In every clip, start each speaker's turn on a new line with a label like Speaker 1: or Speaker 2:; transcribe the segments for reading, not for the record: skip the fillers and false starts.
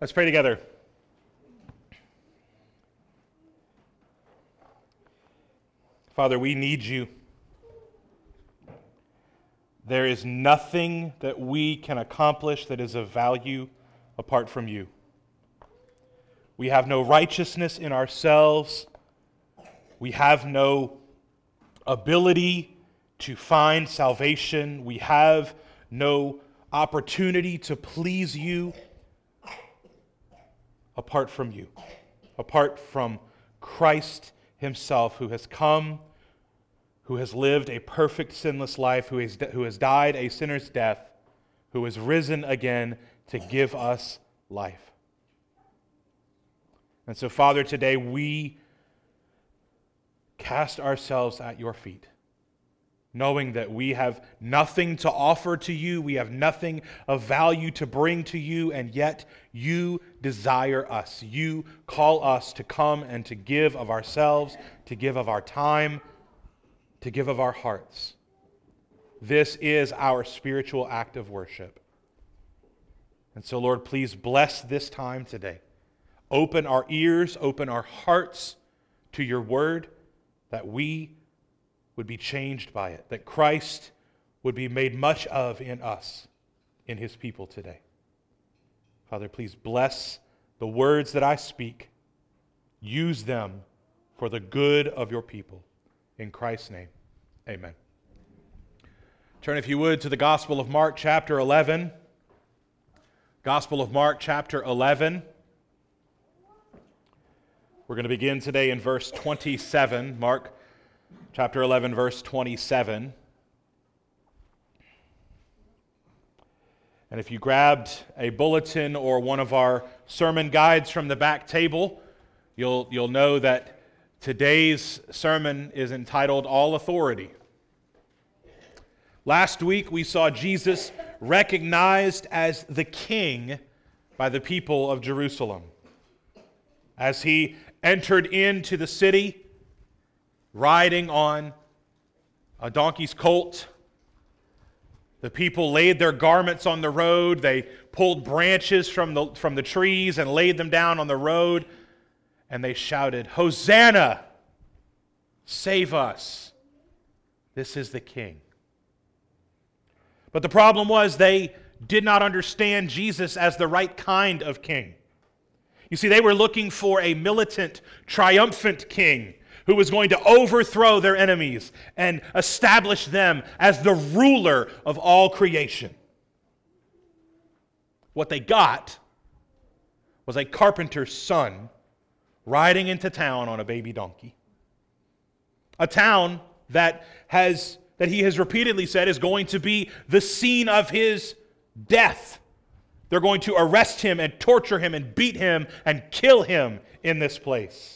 Speaker 1: Let's pray together. Father, we need you. There is nothing that we can accomplish that is of value apart from you. We have no righteousness in ourselves. We have no ability to find salvation. We have no opportunity to please you apart from you, apart from Christ himself, who has come, who has lived a perfect sinless life, who has died a sinner's death, who has risen again to give us life. And so, Father, today we cast ourselves at your feet, knowing that we have nothing to offer to you, we have nothing of value to bring to you, and yet you desire us. You call us to come and to give of ourselves, to give of our time, to give of our hearts. This is our spiritual act of worship. And so, Lord, please bless this time today. Open our ears, open our hearts to your word, that we would be changed by it, that Christ would be made much of in us, in his people today. Father, please bless the words that I speak. Use them for the good of your people. In Christ's name, amen. Turn, if you would, to the Gospel of Mark, chapter 11. Gospel of Mark, chapter 11. We're going to begin today in verse 27. Mark chapter 11, verse 27. And if you grabbed a bulletin or one of our sermon guides from the back table, you'll know that today's sermon is entitled All Authority. Last week we saw Jesus recognized as the King by the people of Jerusalem. As he entered into the city, riding on a donkey's colt, the people laid their garments on the road. They pulled branches from the trees and laid them down on the road, and they shouted, "Hosanna! Save us! This is the King." But the problem was they did not understand Jesus as the right kind of king. You see, they were looking for a militant, triumphant king who was going to overthrow their enemies and establish them as the ruler of all creation. What they got was a carpenter's son riding into town on a baby donkey. A town that he has repeatedly said is going to be the scene of his death. They're going to arrest him and torture him and beat him and kill him in this place.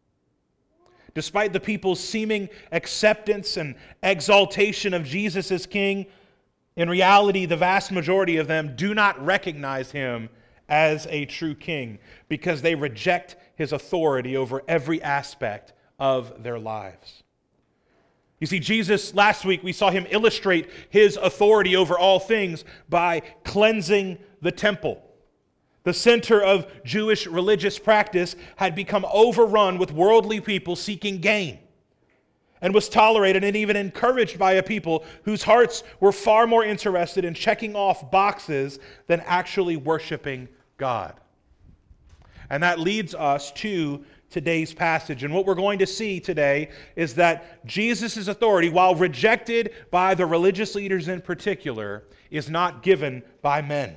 Speaker 1: Despite the people's seeming acceptance and exaltation of Jesus as king, in reality, the vast majority of them do not recognize him as a true king because they reject his authority over every aspect of their lives. You see, Jesus, last week, we saw him illustrate his authority over all things by cleansing the temple. The center of Jewish religious practice had become overrun with worldly people seeking gain and was tolerated and even encouraged by a people whose hearts were far more interested in checking off boxes than actually worshiping God. And that leads us to today's passage. And what we're going to see today is that Jesus' authority, while rejected by the religious leaders in particular, is not given by men.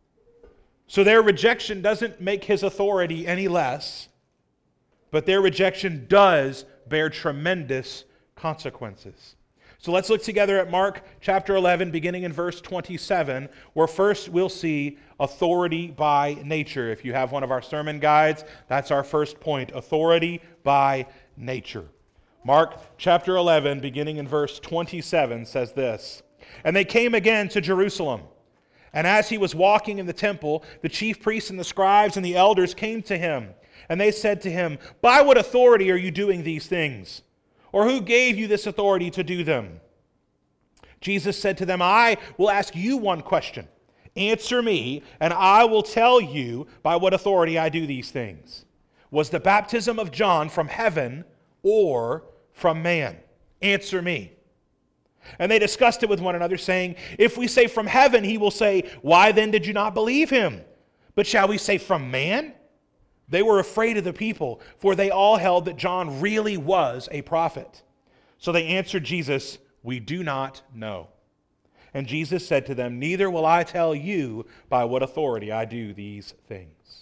Speaker 1: So their rejection doesn't make his authority any less, but their rejection does bear tremendous consequences. So let's look together at Mark chapter 11, beginning in verse 27, where first we'll see authority by nature. If you have one of our sermon guides, that's our first point, authority by nature. Mark chapter 11, beginning in verse 27, says this, "And they came again to Jerusalem. And as he was walking in the temple, the chief priests and the scribes and the elders came to him. And they said to him, 'By what authority are you doing these things? Or who gave you this authority to do them?' Jesus said to them, 'I will ask you one question. Answer me, and I will tell you by what authority I do these things. Was the baptism of John from heaven or from man? Answer me." And they discussed it with one another, saying, "If we say from heaven, he will say, 'Why then did you not believe him?' But shall we say from man?" They were afraid of the people, for they all held that John really was a prophet. So they answered Jesus, "We do not know." And Jesus said to them, "Neither will I tell you by what authority I do these things."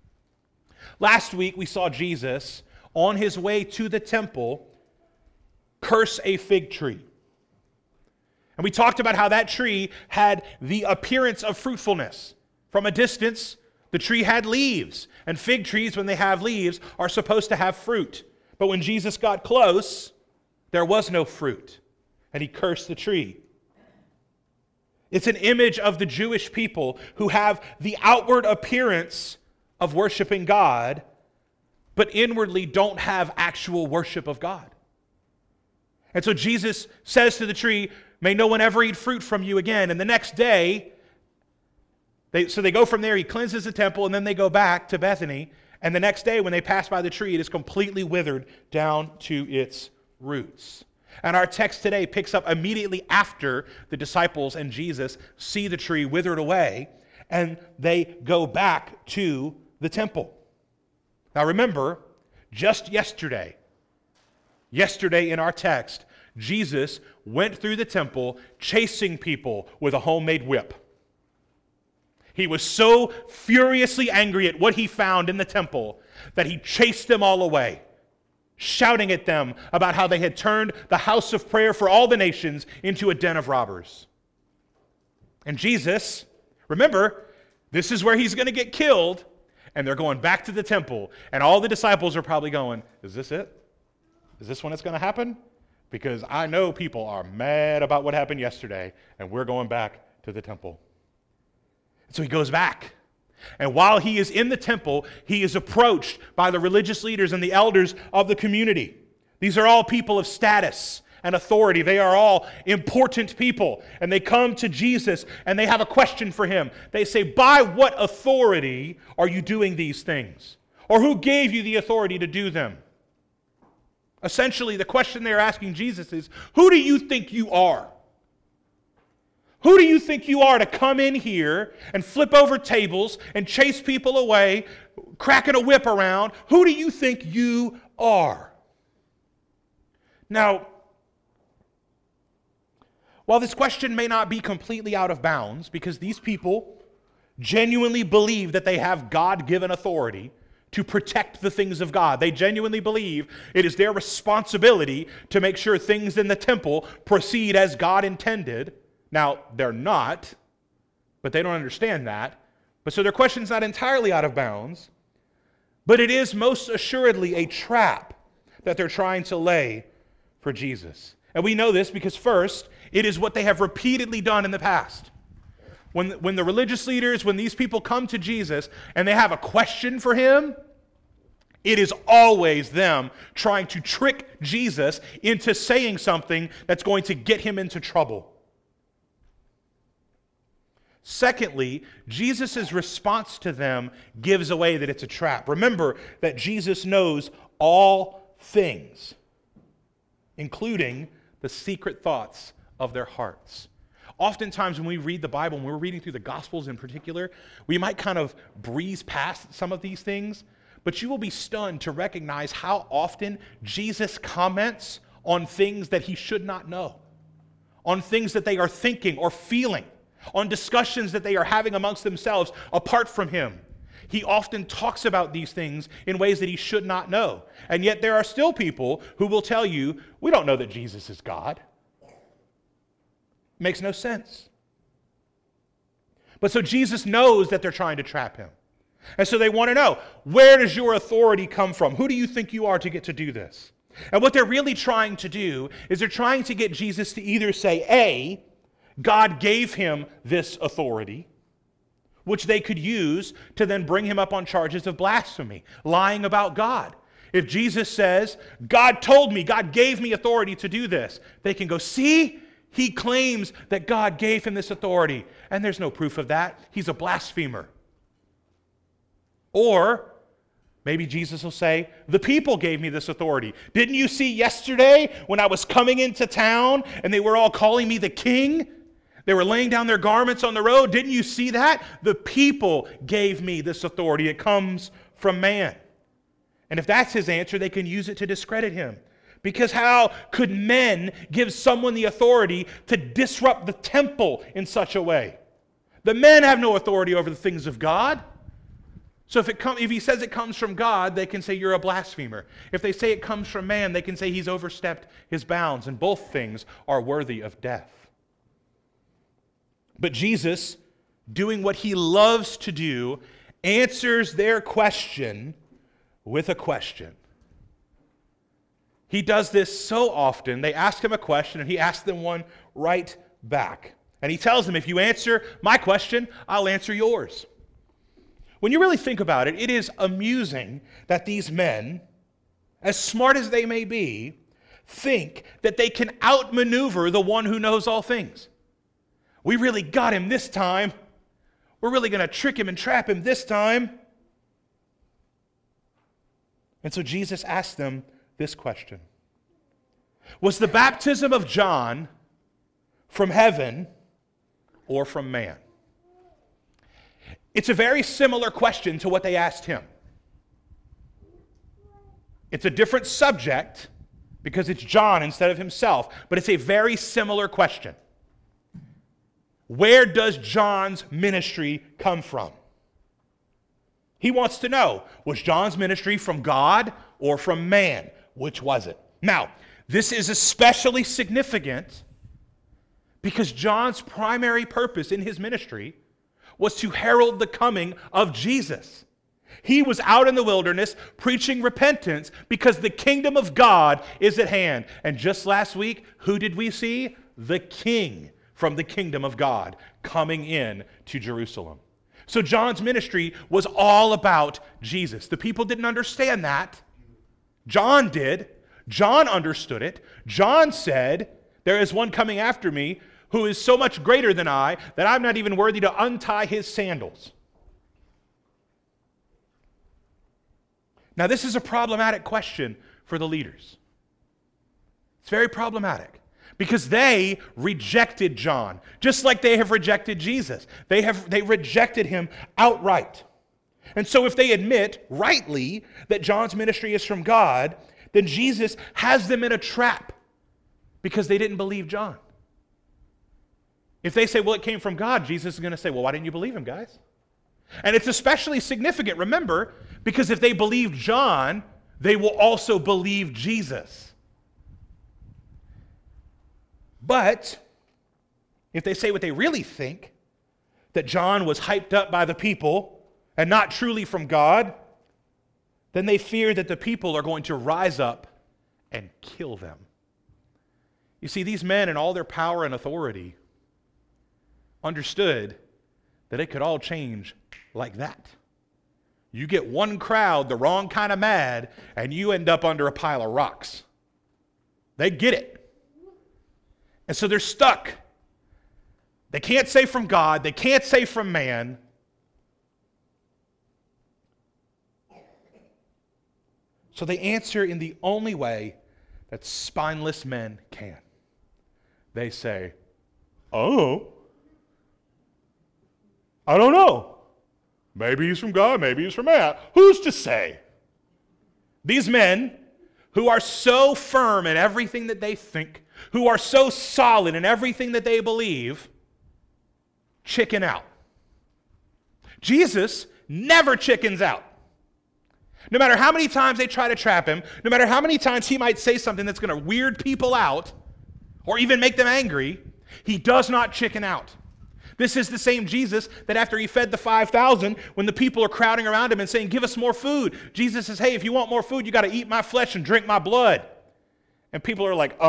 Speaker 1: Last week we saw Jesus on his way to the temple curse a fig tree. And we talked about how that tree had the appearance of fruitfulness. From a distance, the tree had leaves. And fig trees, when they have leaves, are supposed to have fruit. But when Jesus got close, there was no fruit. And he cursed the tree. It's an image of the Jewish people who have the outward appearance of worshiping God, but inwardly don't have actual worship of God. And so Jesus says to the tree, "May no one ever eat fruit from you again." And the next day, they go from there, he cleanses the temple, and then they go back to Bethany. And the next day, when they pass by the tree, it is completely withered down to its roots. And our text today picks up immediately after the disciples and Jesus see the tree withered away, and they go back to the temple. Now remember, just yesterday in our text, Jesus went through the temple chasing people with a homemade whip. He was so furiously angry at what he found in the temple that he chased them all away, shouting at them about how they had turned the house of prayer for all the nations into a den of robbers. And Jesus, remember, this is where he's going to get killed, and they're going back to the temple, and all the disciples are probably going, "Is this it? Is this when it's going to happen? Because I know people are mad about what happened yesterday, and we're going back to the temple." So he goes back. And while he is in the temple, he is approached by the religious leaders and the elders of the community. These are all people of status and authority. They are all important people. And they come to Jesus and they have a question for him. They say, "By what authority are you doing these things? Or who gave you the authority to do them?" Essentially, the question they're asking Jesus is, who do you think you are? Who do you think you are to come in here and flip over tables and chase people away, cracking a whip around? Who do you think you are? Now, while this question may not be completely out of bounds, because these people genuinely believe that they have God-given authority to protect the things of God. They genuinely believe it is their responsibility to make sure things in the temple proceed as God intended. Now, they're not, but they don't understand that. But so their question's not entirely out of bounds, but it is most assuredly a trap that they're trying to lay for Jesus. And we know this because first, it is what they have repeatedly done in the past. When the religious leaders, when these people come to Jesus and they have a question for him, it is always them trying to trick Jesus into saying something that's going to get him into trouble. Secondly, Jesus' response to them gives away that it's a trap. Remember that Jesus knows all things, including the secret thoughts of their hearts. Oftentimes when we read the Bible, when we're reading through the Gospels in particular, we might kind of breeze past some of these things, but you will be stunned to recognize how often Jesus comments on things that he should not know, on things that they are thinking or feeling, on discussions that they are having amongst themselves apart from him. He often talks about these things in ways that he should not know. And yet there are still people who will tell you, we don't know that Jesus is God. Makes no sense. But so Jesus knows that they're trying to trap him. And so they want to know, where does your authority come from? Who do you think you are to get to do this? And what they're really trying to do is they're trying to get Jesus to either say, A, God gave him this authority, which they could use to then bring him up on charges of blasphemy, lying about God. If Jesus says, God told me, God gave me authority to do this, they can go, see, he claims that God gave him this authority, and there's no proof of that. He's a blasphemer. Or maybe Jesus will say, the people gave me this authority. Didn't you see yesterday when I was coming into town and they were all calling me the king? They were laying down their garments on the road. Didn't you see that? The people gave me this authority. It comes from man. And if that's his answer, they can use it to discredit him. Because how could men give someone the authority to disrupt the temple in such a way? The men have no authority over the things of God. So if he says it comes from God, they can say you're a blasphemer. If they say it comes from man, they can say he's overstepped his bounds. And both things are worthy of death. But Jesus, doing what he loves to do, answers their question with a question. He does this so often. They ask him a question, and he asks them one right back. And he tells them, if you answer my question, I'll answer yours. When you really think about it, it is amusing that these men, as smart as they may be, think that they can outmaneuver the one who knows all things. We really got him this time. We're really going to trick him and trap him this time. And so Jesus asked them this question. Was the baptism of John from heaven or from man? It's a very similar question to what they asked him. It's a different subject because it's John instead of himself, but it's a very similar question. Where does John's ministry come from? He wants to know, was John's ministry from God or from man? Which was it? Now, this is especially significant because John's primary purpose in his ministry was to herald the coming of Jesus. He was out in the wilderness preaching repentance because the kingdom of God is at hand. And just last week, who did we see? The king from the kingdom of God coming in to Jerusalem. So John's ministry was all about Jesus. The people didn't understand that. John did. John understood it. John said, there is one coming after me who is so much greater than I that I'm not even worthy to untie his sandals. Now, this is a problematic question for the leaders. It's very problematic because they rejected John, just like they have rejected Jesus. They rejected him outright. And so if they admit rightly that John's ministry is from God, then Jesus has them in a trap because they didn't believe John. If they say, well, it came from God, Jesus is going to say, well, why didn't you believe him, guys? And it's especially significant, remember, because if they believe John, they will also believe Jesus. But if they say what they really think, that John was hyped up by the people and not truly from God, then they fear that the people are going to rise up and kill them. You see, these men in all their power and authority understood that it could all change like that. You get one crowd the wrong kind of mad, and you end up under a pile of rocks. They get it. And so they're stuck. They can't say from God. They can't say from man. So they answer in the only way that spineless men can. They say, oh, I don't know. Maybe he's from God, maybe he's from man. Who's to say? These men who are so firm in everything that they think, who are so solid in everything that they believe, chicken out. Jesus never chickens out. No matter how many times they try to trap him, no matter how many times he might say something that's going to weird people out or even make them angry, he does not chicken out. This is the same Jesus that after he fed the 5,000, when the people are crowding around him and saying, give us more food, Jesus says, hey, if you want more food, you got to eat my flesh and drink my blood. And people are like,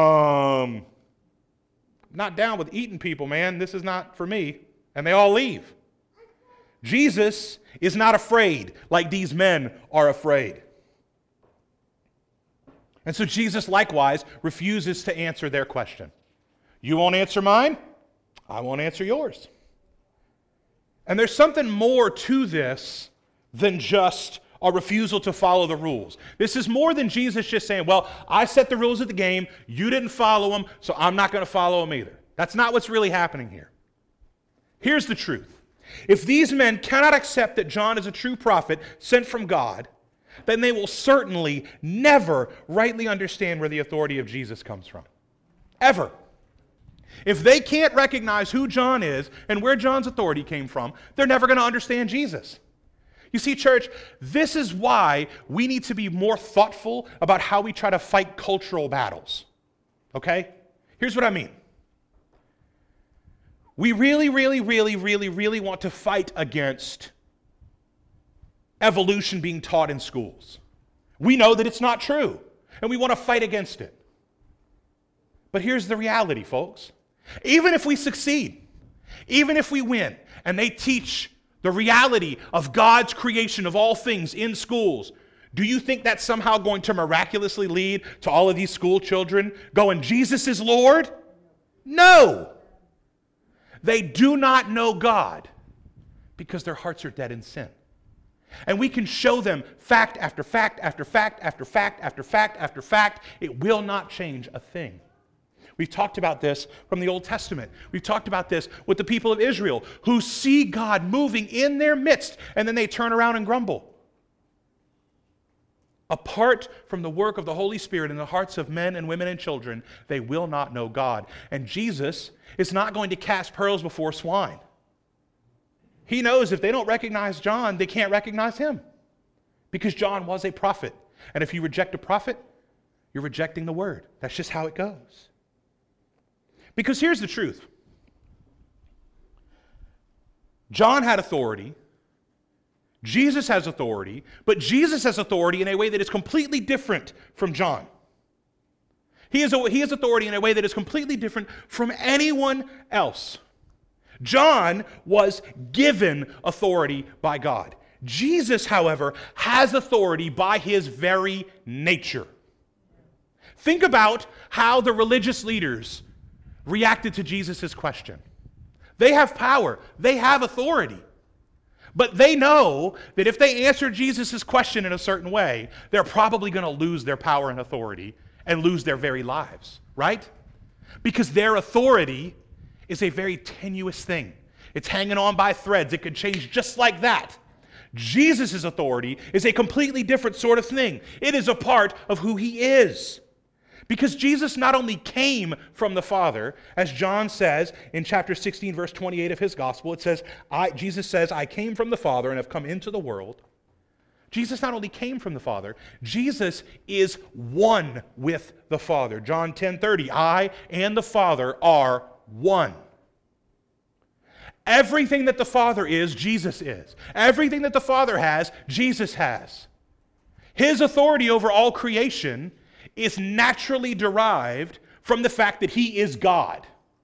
Speaker 1: not down with eating people, man. This is not for me. And they all leave. Jesus is not afraid like these men are afraid. And so Jesus likewise refuses to answer their question. You won't answer mine, I won't answer yours. And there's something more to this than just a refusal to follow the rules. This is more than Jesus just saying, well, I set the rules of the game, you didn't follow them, so I'm not going to follow them either. That's not what's really happening here. Here's the truth. If these men cannot accept that John is a true prophet sent from God, then they will certainly never rightly understand where the authority of Jesus comes from. Ever. If they can't recognize who John is and where John's authority came from, they're never going to understand Jesus. You see, church, this is why we need to be more thoughtful about how we try to fight cultural battles. Okay? Here's what I mean. We really want to fight against evolution being taught in schools. We know that it's not true, and we want to fight against it. But here's the reality, folks. Even if we succeed, even if we win, and they teach the reality of God's creation of all things in schools, do you think that's somehow going to miraculously lead to all of these school children going, Jesus is Lord? No. They do not know God because their hearts are dead in sin. And we can show them fact after fact after fact after fact after fact after fact. It will not change a thing. We've talked about this from the Old Testament. We've talked about this with the people of Israel who see God moving in their midst and then they turn around and grumble. Apart from the work of the Holy Spirit in the hearts of men and women and children, they will not know God. And Jesus is not going to cast pearls before swine. He knows if they don't recognize John, they can't recognize him. Because John was a prophet. And if you reject a prophet, you're rejecting the word. That's just how it goes. Because here's the truth. John had authority. Jesus has authority. But Jesus has authority in a way that is completely different from John. He has authority in a way that is completely different from anyone else. John was given authority by God. Jesus, however, has authority by his very nature. Think about how the religious leaders reacted to Jesus' question. They have power. They have authority. But they know that if they answer Jesus' question in a certain way, they're probably going to lose their power and authority and lose their very lives, right? Because their authority is a very tenuous thing. It's hanging on by threads. It could change just like that. Jesus' authority is a completely different sort of thing. It is a part of who he is. Because Jesus not only came from the Father, as John says in chapter 16, verse 28 of his gospel, it says, Jesus says, I came from the Father and have come into the world. Jesus not only came from the Father, Jesus is one with the Father. John 10:30, I and the Father are one. Everything that the Father is, Jesus is. Everything that the Father has, Jesus has. His authority over all creation is naturally derived from the fact that he is God.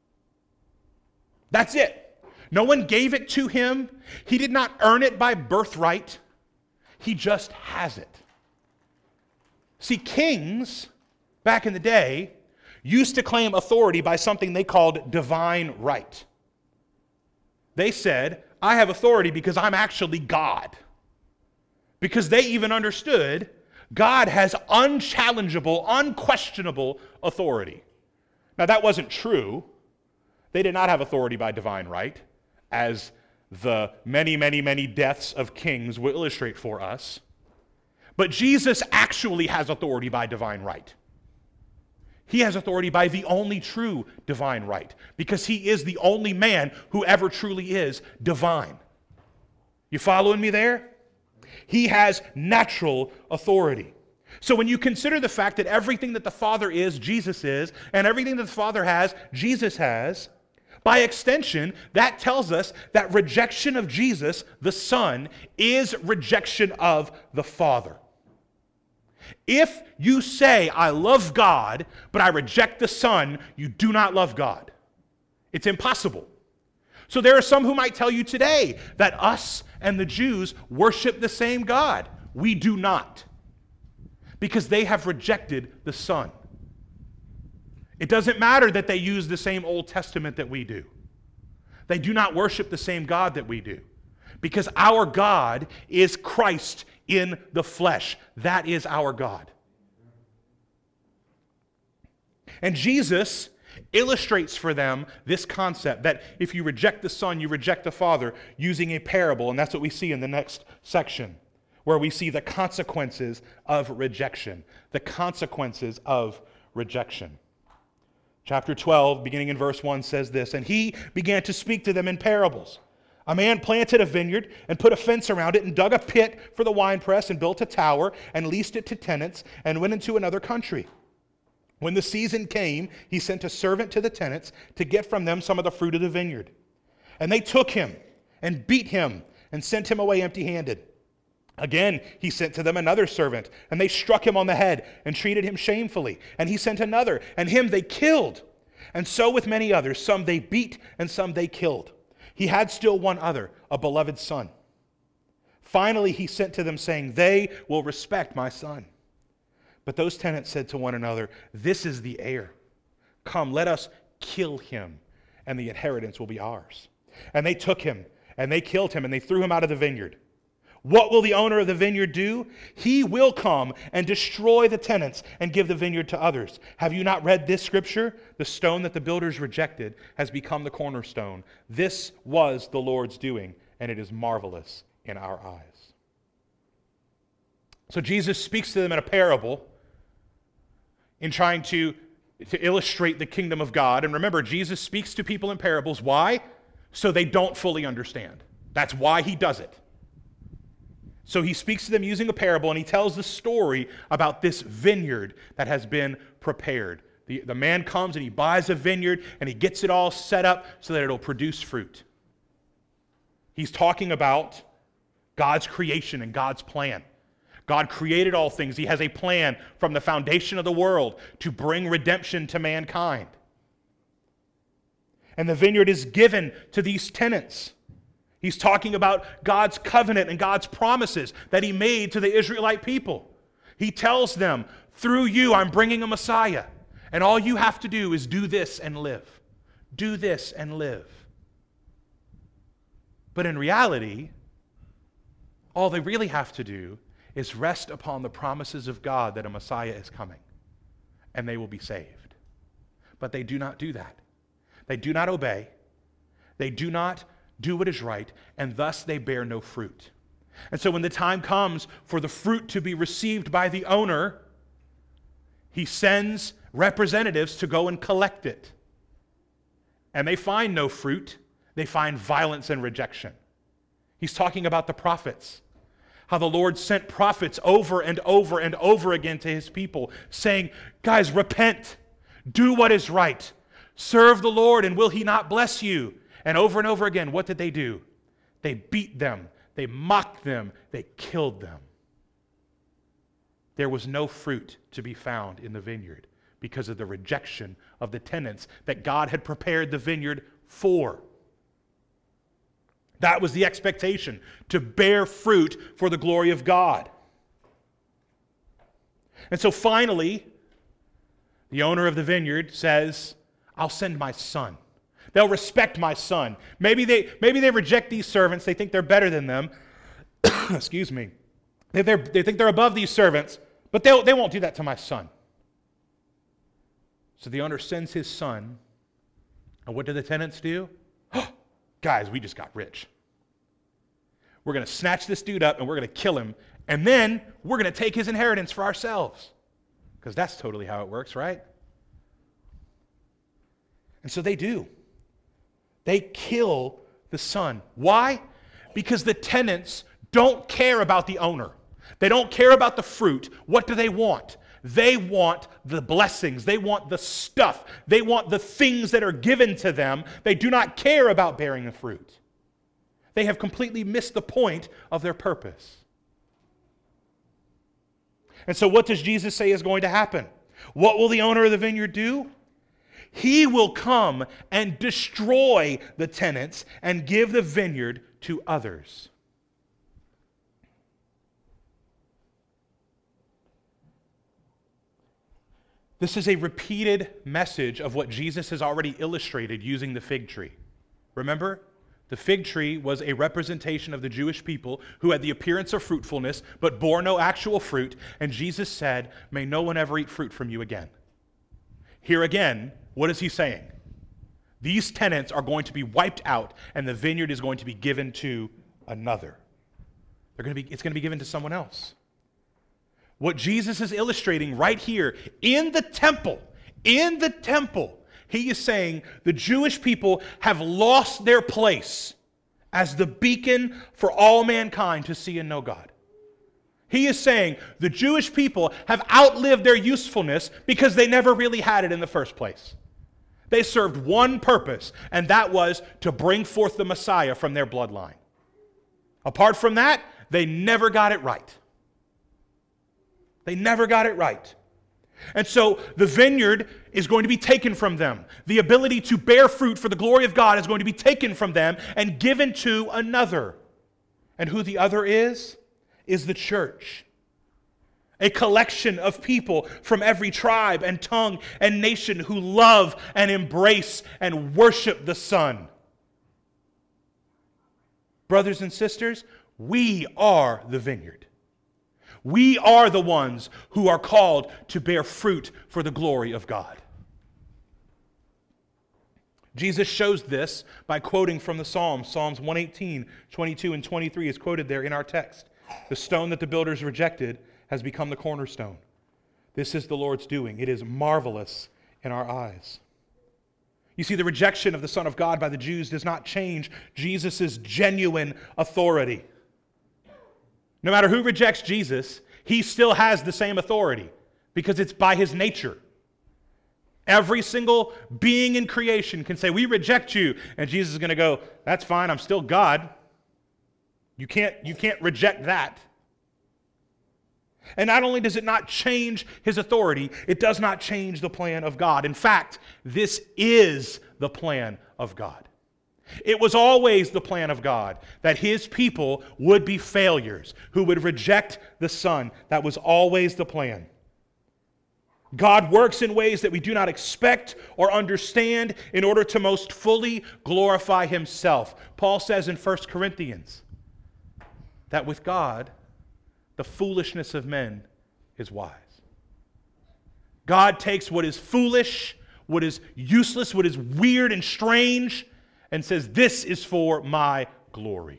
Speaker 1: That's it. No one gave it to him. He did not earn it by birthright. He just has it. See, kings, back in the day, used to claim authority by something they called divine right. They said, I have authority because I'm actually God. Because they even understood God has unchallengeable, unquestionable authority. Now, that wasn't true. They did not have authority by divine right, as the many deaths of kings will illustrate for us. But Jesus actually has authority by divine right. He has authority by the only true divine right, because he is the only man who ever truly is divine. You following me there? He has natural authority. So when you consider the fact that everything that the Father is, Jesus is, and everything that the Father has, Jesus has, by extension, that tells us that rejection of Jesus, the Son, is rejection of the Father. If you say, I love God, but I reject the Son, you do not love God. It's impossible. So there are some who might tell you today that us and the Jews worship the same God. We do not. Because they have rejected the Son. It doesn't matter that they use the same Old Testament that we do. They do not worship the same God that we do. Because our God is Christ in the flesh. That is our God. And Jesus illustrates for them this concept that if you reject the Son, you reject the Father, using a parable. And that's what we see in the next section, where we see the consequences of rejection. The consequences of rejection. Chapter 12, beginning in verse 1, says this, "And he began to speak to them in parables. A man planted a vineyard and put a fence around it and dug a pit for the winepress and built a tower and leased it to tenants and went into another country. When the season came, he sent a servant to the tenants to get from them some of the fruit of the vineyard. And they took him and beat him and sent him away empty-handed. Again, he sent to them another servant, and they struck him on the head and treated him shamefully. And he sent another, and him they killed. And so with many others, some they beat and some they killed. He had still one other, a beloved son. Finally, he sent to them, saying, 'They will respect my son.' But those tenants said to one another, 'This is the heir. Come, let us kill him, and the inheritance will be ours.' And they took him, and they killed him, and they threw him out of the vineyard. What will the owner of the vineyard do? He will come and destroy the tenants and give the vineyard to others. Have you not read this scripture? The stone that the builders rejected has become the cornerstone. This was the Lord's doing, and it is marvelous in our eyes." So Jesus speaks to them in a parable in trying to illustrate the kingdom of God. And remember, Jesus speaks to people in parables. Why? So they don't fully understand. That's why he does it. So he speaks to them using a parable, and he tells the story about this vineyard that has been prepared. The man comes and he buys a vineyard, and he gets it all set up so that it'll produce fruit. He's talking about God's creation and God's plan. God created all things. He has a plan from the foundation of the world to bring redemption to mankind. And the vineyard is given to these tenants. He's talking about God's covenant and God's promises that he made to the Israelite people. He tells them, through you, I'm bringing a Messiah. And all you have to do is do this and live. Do this and live. But in reality, all they really have to do is rest upon the promises of God that a Messiah is coming. And they will be saved. But they do not do that. They do not obey. They do not do what is right, and thus they bear no fruit. And so when the time comes for the fruit to be received by the owner, he sends representatives to go and collect it. And they find no fruit. They find violence and rejection. He's talking about the prophets, how the Lord sent prophets over and over and over again to his people, saying, guys, repent, do what is right, serve the Lord, and will he not bless you? And over again, what did they do? They beat them, they mocked them, they killed them. There was no fruit to be found in the vineyard because of the rejection of the tenants that God had prepared the vineyard for. That was the expectation, to bear fruit for the glory of God. And so finally, the owner of the vineyard says, I'll send my son. They'll respect my son. Maybe they reject these servants. They think they're better than them. Excuse me. They think they're above these servants, but they won't do that to my son. So the owner sends his son. And what do the tenants do? Guys, we just got rich. We're going to snatch this dude up and we're going to kill him. And then we're going to take his inheritance for ourselves. Because that's totally how it works, right? And so they do. They kill the son. Why? Because the tenants don't care about the owner. They don't care about the fruit. What do they want? They want the blessings. They want the stuff. They want the things that are given to them. They do not care about bearing the fruit. They have completely missed the point of their purpose. And so what does Jesus say is going to happen? What will the owner of the vineyard do? He will come and destroy the tenants and give the vineyard to others. This is a repeated message of what Jesus has already illustrated using the fig tree. Remember? The fig tree was a representation of the Jewish people who had the appearance of fruitfulness but bore no actual fruit, and Jesus said, "May no one ever eat fruit from you again." Here again, what is he saying? These tenants are going to be wiped out, and the vineyard is going to be given to another. It's going to be given to someone else. What Jesus is illustrating right here in the temple, he is saying the Jewish people have lost their place as the beacon for all mankind to see and know God. He is saying the Jewish people have outlived their usefulness because they never really had it in the first place. They served one purpose, and that was to bring forth the Messiah from their bloodline. Apart from that, they never got it right. They never got it right. And so the vineyard is going to be taken from them. The ability to bear fruit for the glory of God is going to be taken from them and given to another. And who the other is the church. A collection of people from every tribe and tongue and nation who love and embrace and worship the Son. Brothers and sisters, we are the vineyard. We are the ones who are called to bear fruit for the glory of God. Jesus shows this by quoting from the Psalms. Psalms 118, 22, and 23 is quoted there in our text. The stone that the builders rejected has become the cornerstone. This is the Lord's doing. It is marvelous in our eyes. You see, the rejection of the Son of God by the Jews does not change Jesus' genuine authority. No matter who rejects Jesus, he still has the same authority because it's by his nature. Every single being in creation can say, "We reject you." And Jesus is going to go, "That's fine, I'm still God. You can't reject that." And not only does it not change his authority, it does not change the plan of God. In fact, this is the plan of God. It was always the plan of God that his people would be failures, who would reject the Son. That was always the plan. God works in ways that we do not expect or understand in order to most fully glorify himself. Paul says in 1 Corinthians that with God, the foolishness of men is wise. God takes what is foolish, what is useless, what is weird and strange, and says, "This is for my glory."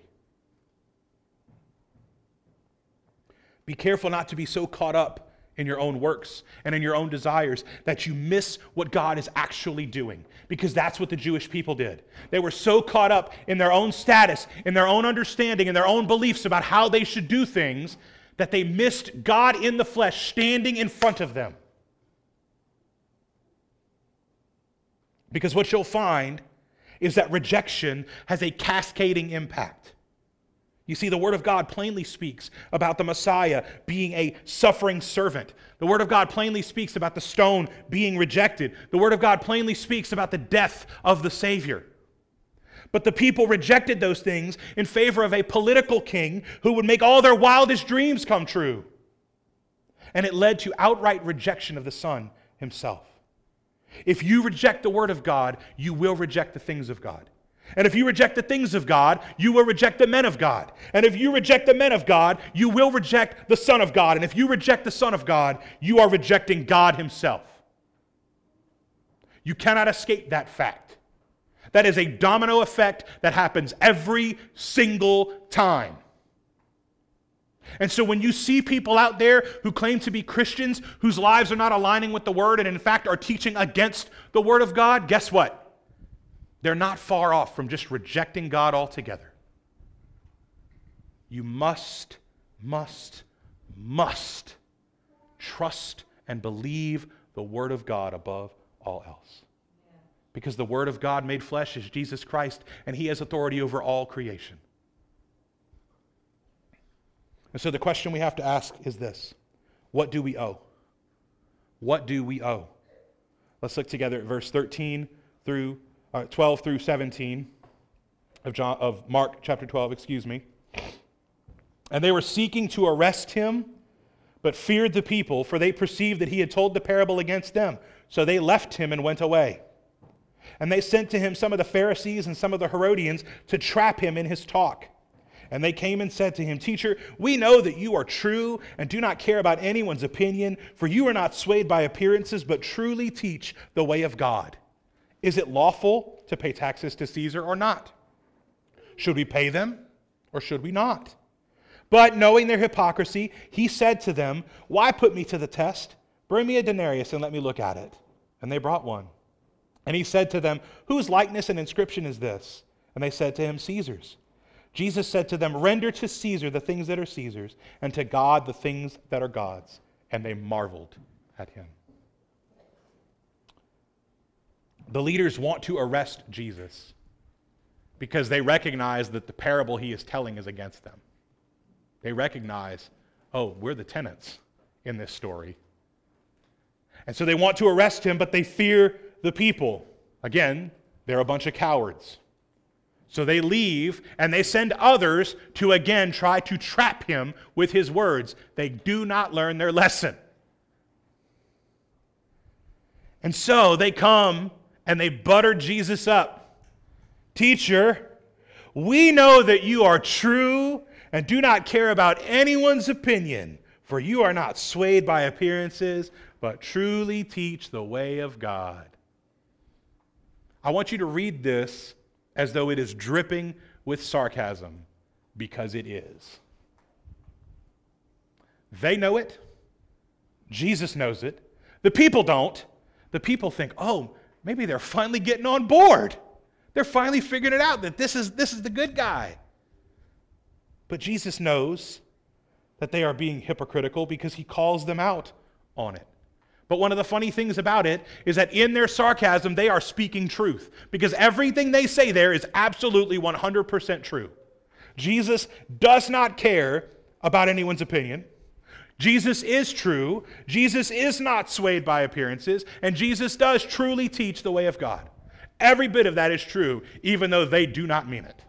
Speaker 1: Be careful not to be so caught up in your own works and in your own desires that you miss what God is actually doing, because that's what the Jewish people did. They were so caught up in their own status, in their own understanding, in their own beliefs about how they should do things, that they missed God in the flesh standing in front of them. Because what you'll find is that rejection has a cascading impact. You see, the Word of God plainly speaks about the Messiah being a suffering servant. The Word of God plainly speaks about the stone being rejected. The Word of God plainly speaks about the death of the Savior. But the people rejected those things in favor of a political king who would make all their wildest dreams come true. And it led to outright rejection of the Son himself. If you reject the Word of God, you will reject the things of God. And if you reject the things of God, you will reject the men of God. And if you reject the men of God, you will reject the Son of God. And if you reject the Son of God, you are rejecting God himself. You cannot escape that fact. That is a domino effect that happens every single time. And so when you see people out there who claim to be Christians, whose lives are not aligning with the Word and in fact are teaching against the Word of God, guess what? They're not far off from just rejecting God altogether. You must trust and believe the Word of God above all else. Because the Word of God made flesh is Jesus Christ, and he has authority over all creation. And so the question we have to ask is this: what do we owe? What do we owe? Let's look together at verse 12 through 17 of Mark chapter 12, And they were seeking to arrest him, but feared the people, for they perceived that he had told the parable against them. So they left him and went away. And they sent to him some of the Pharisees and some of the Herodians to trap him in his talk. And they came and said to him, Teacher, we know that you are true and do not care about anyone's opinion, for you are not swayed by appearances, but truly teach the way of God. Is it lawful to pay taxes to Caesar or not? Should we pay them or should we not? But knowing their hypocrisy, he said to them, Why put me to the test? Bring me a denarius and let me look at it. And they brought one. And he said to them, Whose likeness and inscription is this? And they said to him, Caesar's. Jesus said to them, Render to Caesar the things that are Caesar's, and to God the things that are God's. And they marveled at him. The leaders want to arrest Jesus because they recognize that the parable he is telling is against them. They recognize, oh, we're the tenants in this story. And so they want to arrest him, but they fear the people. Again, they're a bunch of cowards. So they leave and they send others to again try to trap him with his words. They do not learn their lesson. And so they come and they butter Jesus up. Teacher, we know that you are true and do not care about anyone's opinion, for you are not swayed by appearances, but truly teach the way of God. I want you to read this as though it is dripping with sarcasm, because it is. They know it. Jesus knows it. The people don't. The people think, oh, maybe they're finally getting on board. They're finally figuring it out that this is the good guy. But Jesus knows that they are being hypocritical because he calls them out on it. But one of the funny things about it is that in their sarcasm, they are speaking truth, because everything they say there is absolutely 100% true. Jesus does not care about anyone's opinion. Jesus is true. Jesus is not swayed by appearances, and Jesus does truly teach the way of God. Every bit of that is true, even though they do not mean it.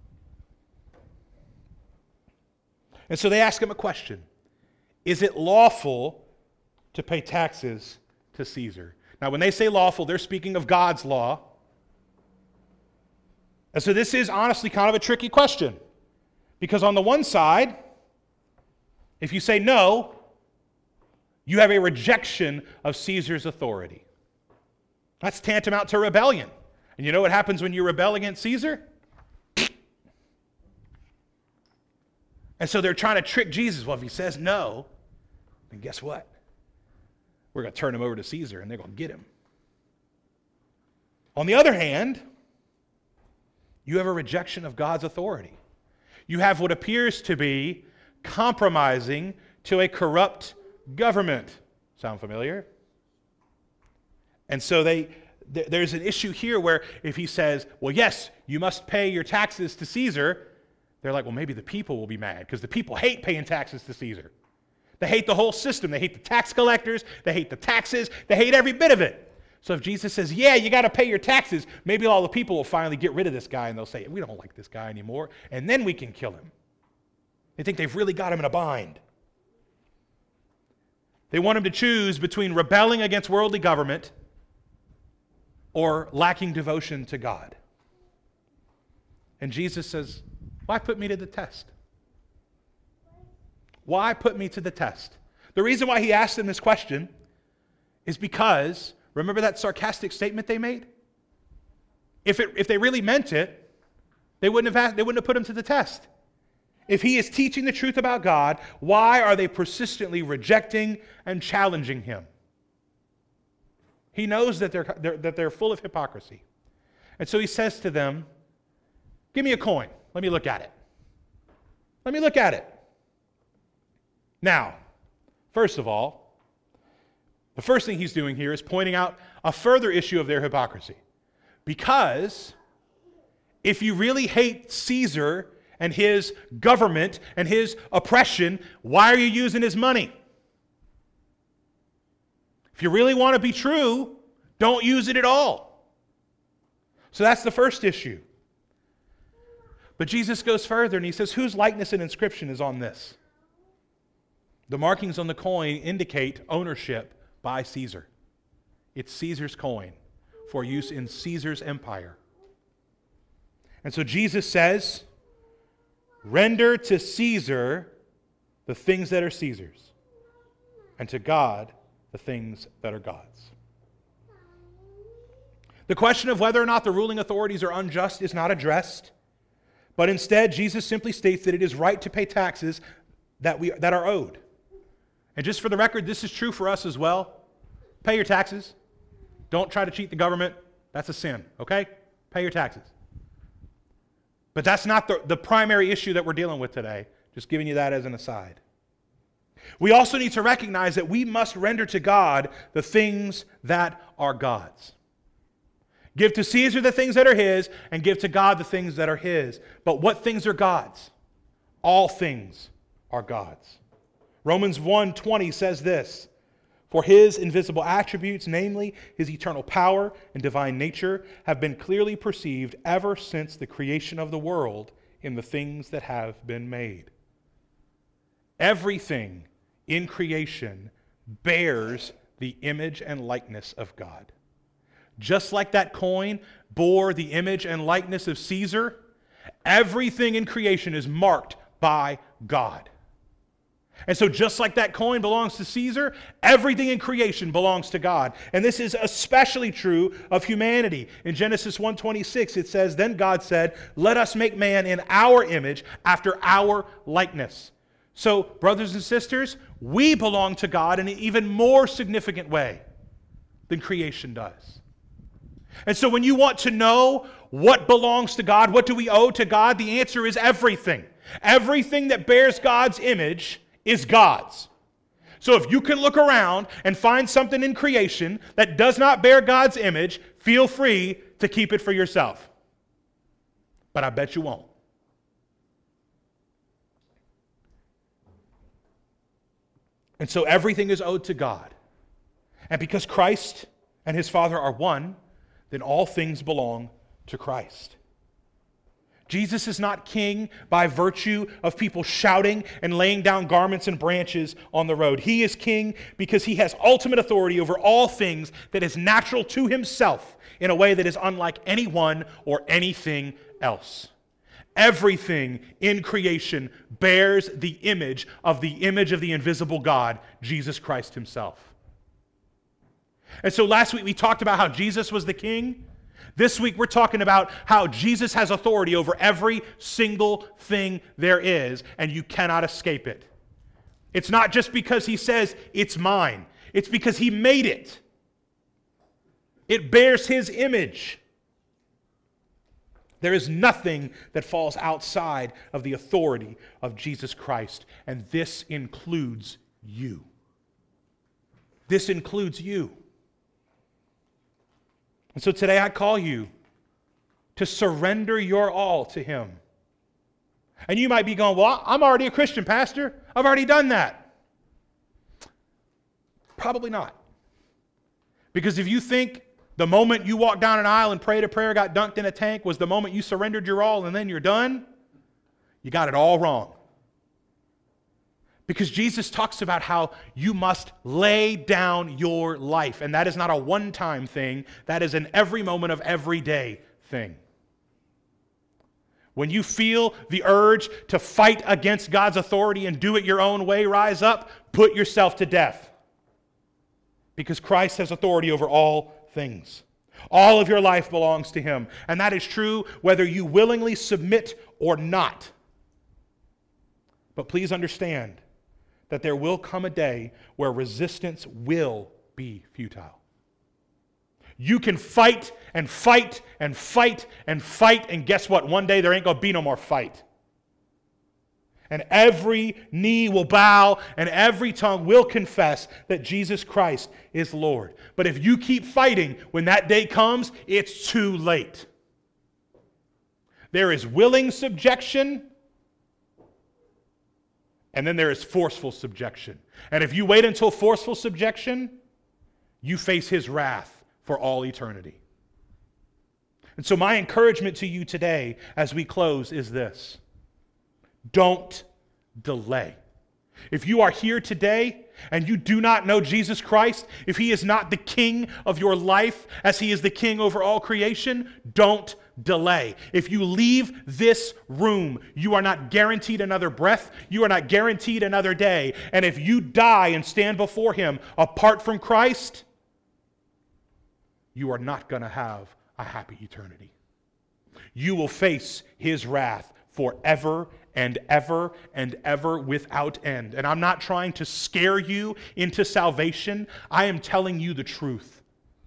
Speaker 1: And so they ask him a question. Is it lawful to pay taxes to Caesar? Now, when they say lawful, they're speaking of God's law. And so this is honestly kind of a tricky question. Because on the one side, if you say no, you have a rejection of Caesar's authority. That's tantamount to rebellion. And you know what happens when you rebel against Caesar? And so they're trying to trick Jesus. Well, if he says no, then guess what? We're going to turn him over to Caesar, and they're going to get him. On the other hand, you have a rejection of God's authority. You have what appears to be compromising to a corrupt government. Sound familiar? And so there's an issue here where if he says, well, yes, you must pay your taxes to Caesar, they're like, well, maybe the people will be mad because the people hate paying taxes to Caesar. They hate the whole system. They hate the tax collectors. They hate the taxes. They hate every bit of it. So if Jesus says, yeah, you got to pay your taxes, maybe all the people will finally get rid of this guy and they'll say, we don't like this guy anymore, and then we can kill him. They think they've really got him in a bind. They want him to choose between rebelling against worldly government or lacking devotion to God. And Jesus says, why put me to the test? Why put me to the test? The reason why he asked them this question is because, remember that sarcastic statement they made? If they really meant it, they wouldn't have put him to the test. If he is teaching the truth about God, why are they persistently rejecting and challenging him? He knows that they're full of hypocrisy. And so he says to them, give me a coin. Let me look at it. Let me look at it. Now, first of all, the first thing he's doing here is pointing out a further issue of their hypocrisy. Because if you really hate Caesar and his government and his oppression, why are you using his money? If you really want to be true, don't use it at all. So that's the first issue. But Jesus goes further and he says, whose likeness and inscription is on this? The markings on the coin indicate ownership by Caesar. It's Caesar's coin for use in Caesar's empire. And so Jesus says, render to Caesar the things that are Caesar's, and to God the things that are God's. The question of whether or not the ruling authorities are unjust is not addressed, but instead Jesus simply states that it is right to pay taxes that are owed. And just for the record, this is true for us as well. Pay your taxes. Don't try to cheat the government. That's a sin, okay? Pay your taxes. But that's not the primary issue that we're dealing with today. Just giving you that as an aside. We also need to recognize that we must render to God the things that are God's. Give to Caesar the things that are his, and give to God the things that are his. But what things are God's? All things are God's. Romans 1:20 says this, for his invisible attributes, namely his eternal power and divine nature, have been clearly perceived ever since the creation of the world in the things that have been made. Everything in creation bears the image and likeness of God. Just like that coin bore the image and likeness of Caesar, everything in creation is marked by God. And so just like that coin belongs to Caesar, everything in creation belongs to God. And this is especially true of humanity. In Genesis 1:26, it says, then God said, let us make man in our image after our likeness. So, brothers and sisters, we belong to God in an even more significant way than creation does. And so when you want to know what belongs to God, what do we owe to God, the answer is everything. Everything that bears God's image is God's. So if you can look around and find something in creation that does not bear God's image, feel free to keep it for yourself. But I bet you won't. And so everything is owed to God. And because Christ and his Father are one, then all things belong to Christ. Jesus is not king by virtue of people shouting and laying down garments and branches on the road. He is king because he has ultimate authority over all things that is natural to himself in a way that is unlike anyone or anything else. Everything in creation bears the image of the invisible God, Jesus Christ himself. And so last week we talked about how Jesus was the king. This week we're talking about how Jesus has authority over every single thing there is, and you cannot escape it. It's not just because he says, it's mine. It's because he made it. It bears his image. There is nothing that falls outside of the authority of Jesus Christ, and this includes you. This includes you. And so today I call you to surrender your all to him. And you might be going, well, I'm already a Christian, Pastor. I've already done that. Probably not. Because if you think the moment you walked down an aisle and prayed a prayer, got dunked in a tank, was the moment you surrendered your all and then you're done, you got it all wrong. Because Jesus talks about how you must lay down your life. And that is not a one-time thing. That is an every moment of every day thing. When you feel the urge to fight against God's authority and do it your own way, rise up, put yourself to death. Because Christ has authority over all things. All of your life belongs to him. And that is true whether you willingly submit or not. But please understand that there will come a day where resistance will be futile. You can fight and fight and fight and fight, and guess what? One day there ain't going to be no more fight. And every knee will bow and every tongue will confess that Jesus Christ is Lord. But if you keep fighting, when that day comes, it's too late. There is willing subjection, and then there is forceful subjection. And if you wait until forceful subjection, you face his wrath for all eternity. And so my encouragement to you today as we close is this. Don't delay. If you are here today and you do not know Jesus Christ, if he is not the king of your life as he is the king over all creation, don't delay. If you leave this room, you are not guaranteed another breath. You are not guaranteed another day. And if you die and stand before him apart from Christ, you are not going to have a happy eternity. You will face his wrath forever and ever and ever without end. And I'm not trying to scare you into salvation. I am telling you the truth.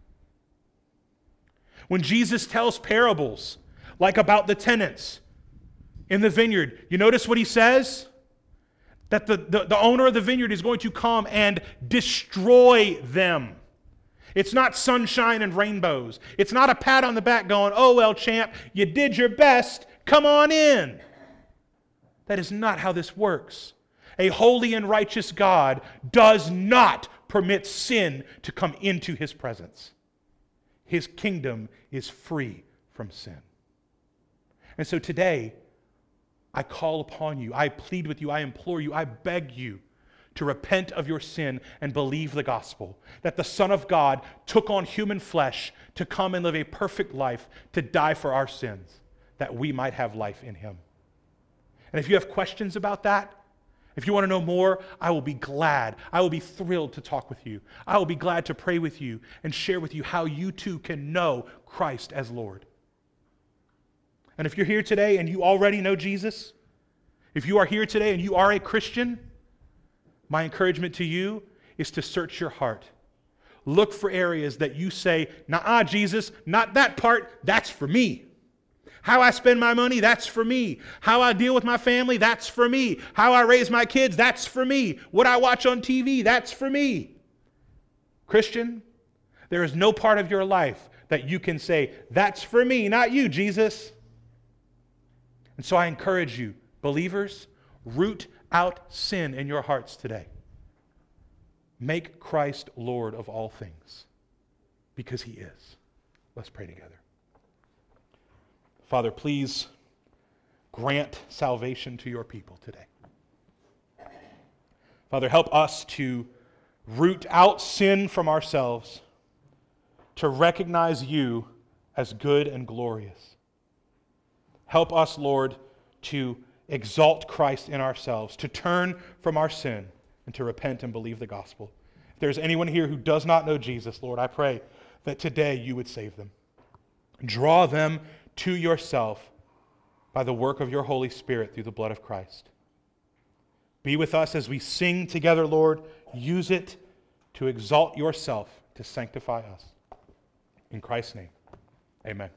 Speaker 1: When Jesus tells parables, like about the tenants in the vineyard, you notice what he says? That the owner of the vineyard is going to come and destroy them. It's not sunshine and rainbows. It's not a pat on the back going, oh, well, champ, you did your best. Come on in. That is not how this works. A holy and righteous God does not permit sin to come into his presence. His kingdom is free from sin. And so today, I call upon you, I plead with you, I implore you, I beg you to repent of your sin and believe the gospel, that the Son of God took on human flesh to come and live a perfect life, to die for our sins, that we might have life in him. And if you have questions about that, if you want to know more, I will be glad. I will be thrilled to talk with you. I will be glad to pray with you and share with you how you too can know Christ as Lord. And if you're here today and you already know Jesus, if you are here today and you are a Christian, my encouragement to you is to search your heart. Look for areas that you say, nah, Jesus, not that part, that's for me. How I spend my money, that's for me. How I deal with my family, that's for me. How I raise my kids, that's for me. What I watch on TV, that's for me. Christian, there is no part of your life that you can say, that's for me, not you, Jesus. And so I encourage you, believers, root out sin in your hearts today. Make Christ Lord of all things, because he is. Let's pray together. Father, please grant salvation to your people today. Father, help us to root out sin from ourselves, to recognize you as good and glorious. Help us, Lord, to exalt Christ in ourselves, to turn from our sin and to repent and believe the gospel. If there's anyone here who does not know Jesus, Lord, I pray that today you would save them. Draw them to yourself by the work of your Holy Spirit through the blood of Christ. Be with us as we sing together, Lord. Use it to exalt yourself, to sanctify us. In Christ's name, amen.